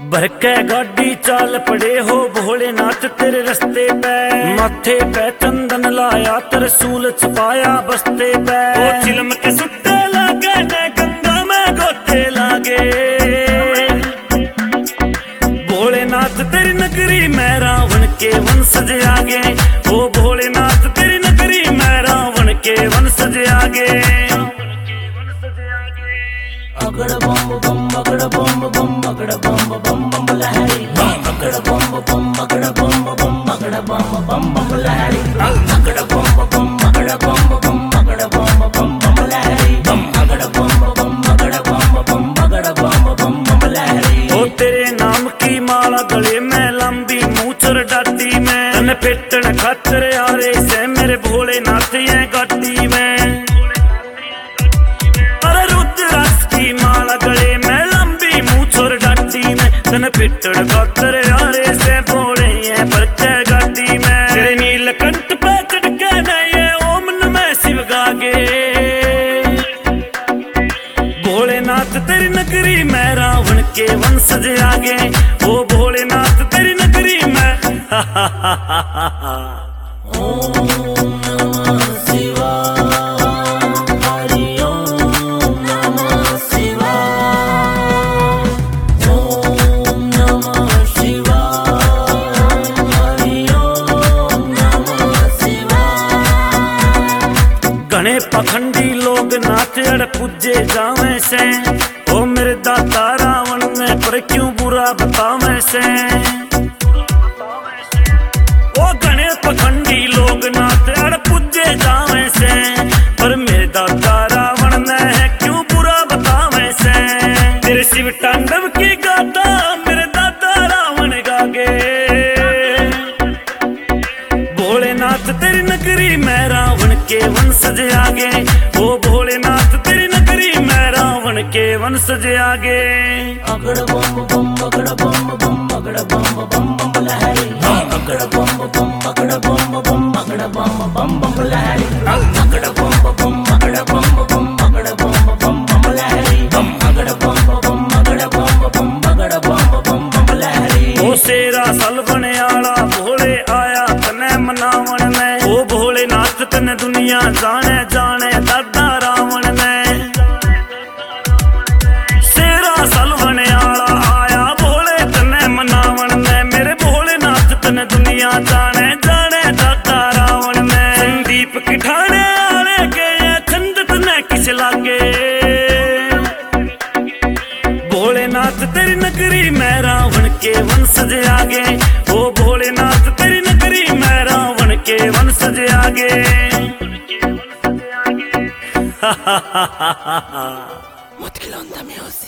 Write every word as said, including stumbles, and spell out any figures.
बहके गाड़ी चाल पड़े हो भोलेनाथ तेरे रस्ते पे, माथे पे चंदन लाया त्रिशूल छपाया बस्ते पे। ओ चिलम के सुट्टे लागे ने गंगा में गोते लागे, भोलेनाथ तेरी नगरी में रावण के वंशज आगे। ओ भोलेनाथ तेरी नगरी में रावण के वंशज आगे। अगड़ बम बम अगड़ बम बम अगड़ बम बम बम लहरी बम अगड़ बम बम अगड़ बम बम अगड़ बम बम बम लहरी अगड़ बम बम अगड़ बम बम अगड़ बम बम बम लहरी बम अगड़ बम बम अगड़ बम बम अगड़ बम बम बम लहरी। ओ तेरे नाम की माला गले में लंबी मूचर डाटी में, तन पेटन खातर यारे से मेरे भोलेनाथ ये गाटी में। तन पिटड़ खातर यारे से बोले ये परचे गाड़ी में, तेरे नीलकंठ पे चढ़ के ये ओम नमः शिव गागे। भोलेनाथ तेरी नगरी में रावण के वंशज आगे। ओ भोलेनाथ तेरी नगरी में ओम नमः शिवाय। घने पखंडी लोग नाच अड़ पूजे जावे से, ओ मेरे दाता रावण में पर क्यों बुरा बतावे से। ओ घने पखंडी लोग नाच अड़ पूजे जावे से, पर मेरे दाता रावण में क्यों बुरा बतावे से। तेरे शिव तांडव की गाथा मेरे दाता रावण गागे। भोलेनाथ तेरी नगरी में रावण के वंशज आगे। ओ भोलेनाथ तेरी नगरी में रावण के वंशज आगे। अगड़ बम बम अगड़ बम बम अगड़ बम बम बम लहरी अगड़ बम बम अगड़ बम बम अगड़ बम बम बम लहरी अगड़ बम बम अगड़ बम बम अगड़ बम बम बम लहरी बम अगड़ बम बम अगड़ बम बम अगड़ बम बम बम लहरी। ओ शेरा सलवन आला भोले आया तने मनावन में, ओ भोलेनाथ तने दुनिया जाने जाने दादा रावण ने। शेरा सलवन आला आया भोले तने मनावन में, मेरे भोलेनाथ तने दुनिया जाने जाने दादा रावण ने। संदीप की ठाणे आले के छंद तने किस लागे। भोलेनाथ तेरी नगरी में रावण के वंशज आगे। ओ भोलेनाथ तेरी नगरी में रावण के वंशज आगे। Mutkilan da music.